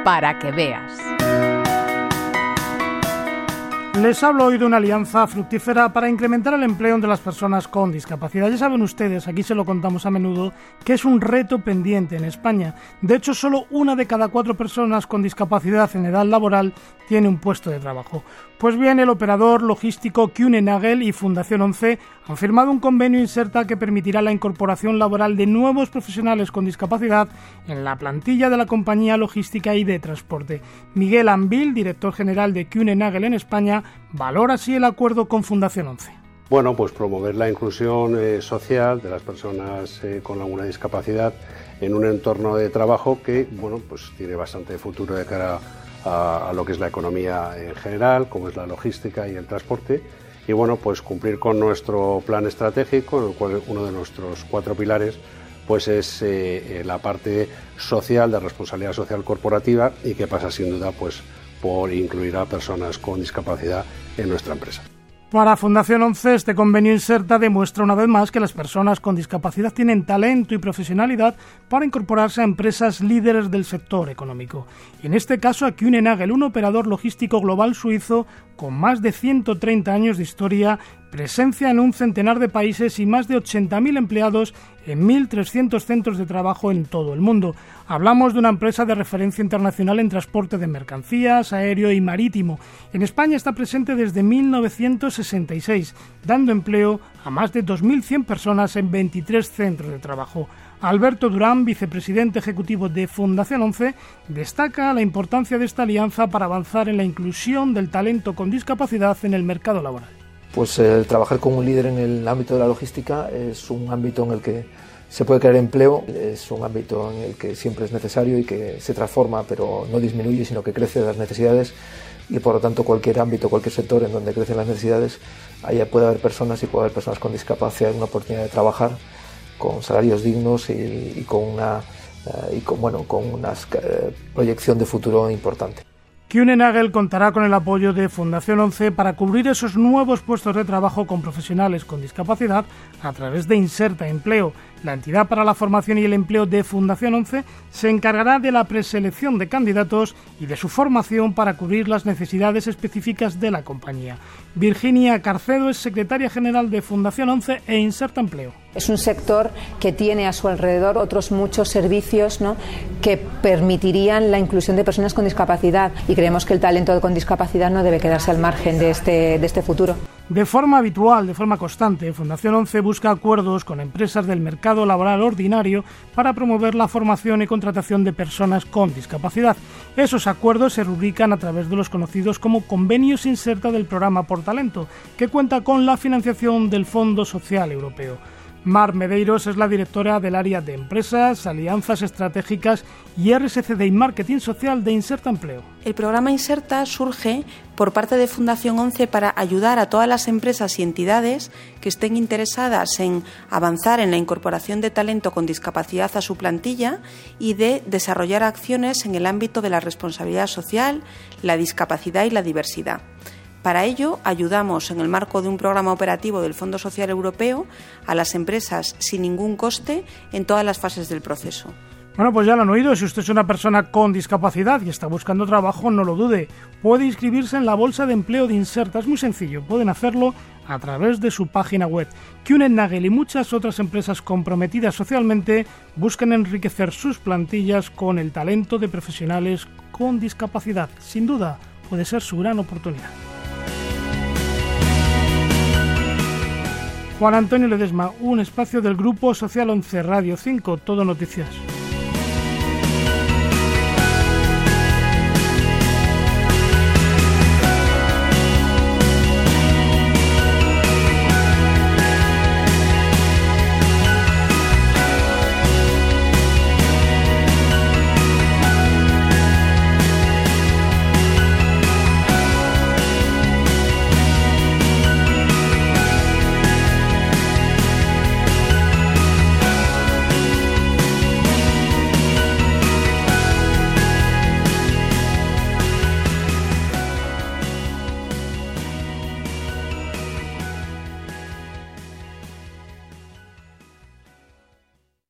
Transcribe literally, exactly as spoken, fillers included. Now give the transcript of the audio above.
para que veas. Les hablo hoy de una alianza fructífera para incrementar el empleo de las personas con discapacidad. Ya saben ustedes, aquí se lo contamos a menudo, que es un reto pendiente en España. De hecho, solo una de cada cuatro personas con discapacidad en edad laboral tiene un puesto de trabajo. Pues bien, el operador logístico Kühne-Nagel y Fundación once han firmado un convenio Inserta que permitirá la incorporación laboral de nuevos profesionales con discapacidad en la plantilla de la compañía logística y de transporte. Miguel Anvil, director general de Kühne-Nagel en España, valora así el acuerdo con Fundación once. Bueno, pues promover la inclusión eh, social de las personas eh, con alguna discapacidad en un entorno de trabajo que, bueno, pues tiene bastante futuro de cara a, a lo que es la economía en general, como es la logística y el transporte, y bueno, pues cumplir con nuestro plan estratégico, en el cual uno de nuestros cuatro pilares pues es eh, la parte social, de responsabilidad social corporativa, y que pasa sin duda pues por incluir a personas con discapacidad en nuestra empresa. Para Fundación once, este convenio Inserta demuestra una vez más que las personas con discapacidad tienen talento y profesionalidad para incorporarse a empresas líderes del sector económico. Y en este caso a Kühne-Nagel, un operador logístico global suizo con más de ciento treinta años de historia, presencia en un centenar de países y más de ochenta mil empleados en mil trescientos centros de trabajo en todo el mundo. Hablamos de una empresa de referencia internacional en transporte de mercancías, aéreo y marítimo. En España está presente desde mil novecientos sesenta y seis, dando empleo a más de dos mil cien personas en veintitrés centros de trabajo. Alberto Durán, vicepresidente ejecutivo de Fundación once, destaca la importancia de esta alianza para avanzar en la inclusión del talento con discapacidad en el mercado laboral. Pues eh, trabajar con un líder en el ámbito de la logística es un ámbito en el que se puede crear empleo, es un ámbito en el que siempre es necesario y que se transforma, pero no disminuye, sino que crece las necesidades, y por lo tanto cualquier ámbito, cualquier sector en donde crecen las necesidades, allá puede haber personas y puede haber personas con discapacidad, una oportunidad de trabajar con salarios dignos y, y con una uh, y con, bueno, con una uh, proyección de futuro importante. Kühne-Nagel contará con el apoyo de Fundación once para cubrir esos nuevos puestos de trabajo con profesionales con discapacidad a través de Inserta Empleo. La entidad para la formación y el empleo de Fundación once se encargará de la preselección de candidatos y de su formación para cubrir las necesidades específicas de la compañía. Virginia Carcedo es secretaria general de Fundación once e Inserta Empleo. Es un sector que tiene a su alrededor otros muchos servicios, ¿no?, que permitirían la inclusión de personas con discapacidad, y creemos que el talento con discapacidad no debe quedarse al margen de este, de este futuro. De forma habitual, de forma constante, Fundación once busca acuerdos con empresas del mercado laboral ordinario para promover la formación y contratación de personas con discapacidad. Esos acuerdos se rubrican a través de los conocidos como convenios Inserta del programa Por Talento, que cuenta con la financiación del Fondo Social Europeo. Mar Medeiros es la directora del área de Empresas, Alianzas Estratégicas y R S C D y Marketing Social de Inserta Empleo. El programa Inserta surge por parte de Fundación once para ayudar a todas las empresas y entidades que estén interesadas en avanzar en la incorporación de talento con discapacidad a su plantilla y de desarrollar acciones en el ámbito de la responsabilidad social, la discapacidad y la diversidad. Para ello, ayudamos en el marco de un programa operativo del Fondo Social Europeo a las empresas sin ningún coste en todas las fases del proceso. Bueno, pues ya lo han oído. Si usted es una persona con discapacidad y está buscando trabajo, no lo dude. Puede inscribirse en la bolsa de empleo de Inserta. Es muy sencillo. Pueden hacerlo a través de su página web. Kühne-Nagel y muchas otras empresas comprometidas socialmente buscan enriquecer sus plantillas con el talento de profesionales con discapacidad. Sin duda, puede ser su gran oportunidad. Juan Antonio Ledesma, un espacio del Grupo Social once Radio cinco, Todo Noticias.